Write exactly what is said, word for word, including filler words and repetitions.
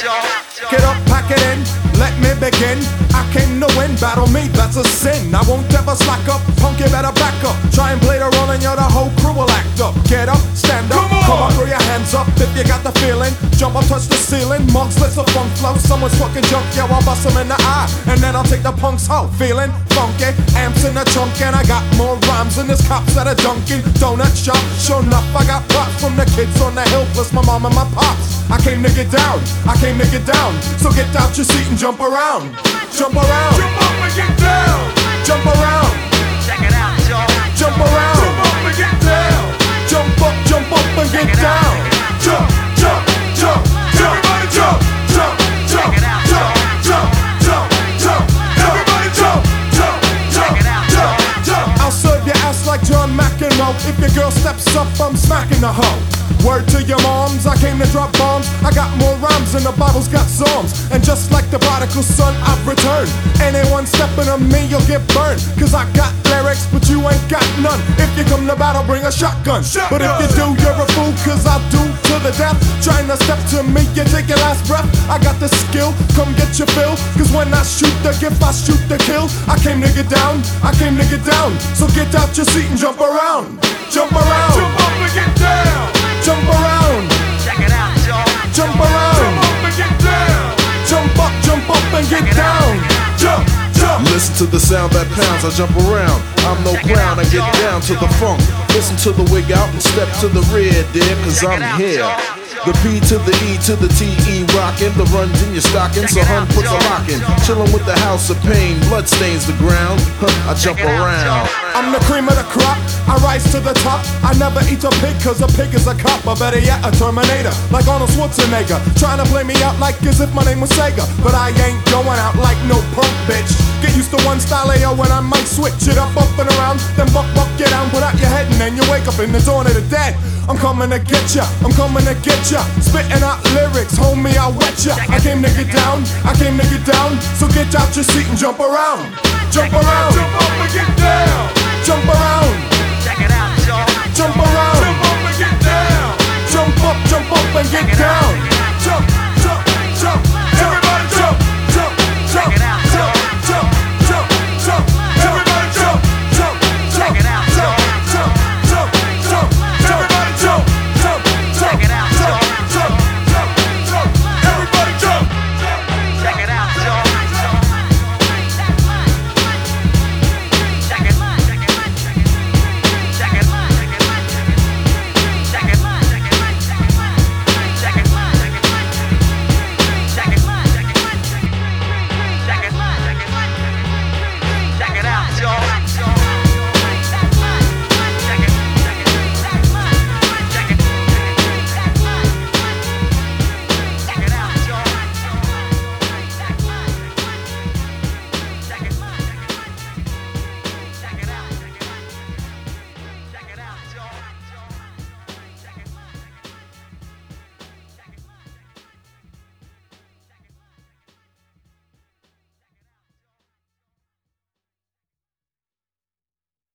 Get up, pack it in, let me begin. I came to win, battle me, that's a sin. I won't ever slack up, punk, you better back up. Try and play the role and you're the whole crew will act up. Get up, stand up, come on, come on, throw your hands up if you got the feeling. Jump up, touch the ceiling, monks, let's a funk flow. Someone's fucking junk, yo, I'll bust them in the eye. And then I'll take the punks out, feeling funky. Amps in the trunk and I got more rhymes than this cops at a Dunkin' Donut shop. Sure enough, I got props from the kids on the hill, plus my mom and my pops. I came to get down, I came to get down. So get out your seat and jump around. Jump around, jump up and get down. Jump around, check it out, y'all. Jump around, jump up and get down. Jump up, jump up and get down. Jump, jump, jump, jump, everybody jump, jump, jump, jump, jump, jump, jump, everybody jump, jump, jump, jump, jump. I'll serve your ass like John McEnroe. If your girl steps up, I'm smacking the hoe. Word to your moms, I came to drop bombs. I got more rhymes and the Bible's got psalms. And just like the prodigal son, I've returned. Anyone stepping on me, you'll get burned. Cause I got lyrics, but you ain't got none. If you come to battle, bring a shotgun, shotgun. But if you do, you're a fool, cause I do to the death. Trying to step to me, you take your last breath. I got the skill, come get your fill. Cause when I shoot the gift, I shoot the kill. I came to get down, I came to get down. So get out your seat and jump around. Jump around, jump up and get down. Jump around, check it out, y'all. Jump around, jump up and get down. Jump up, jump up and get down. Jump, jump. Listen to the sound that pounds, I jump around. I'm no clown, I get down to the funk. Listen to the wig out and step to the rear, dear, cause I'm here. The P to the E to the T E rockin'. The runs in your stocking, so hun puts a lock in. Chillin' with the house of pain, blood stains the ground. Huh, I jump around. I'm the cream of the crop, I rise to the top. I never eat a pig cause a pig is a cop. Or better yet, a Terminator, like Arnold Schwarzenegger. Trying to play me out like as if my name was Sega. But I ain't going out like no punk bitch. Get used to one style A O when I might switch it up, up and around. Then buck, buck, get down, put out your head and then you wake up in the dawn of the dead. I'm coming to get ya, I'm coming to get ya. Spitting out lyrics, homie, I'll wet ya. I came to get down, I came to get down. So get out your seat and jump around. Jump around, jump up and get down. Jump around, check it out, y'all. jump around, jump up and get down. Jump up, jump up and get down.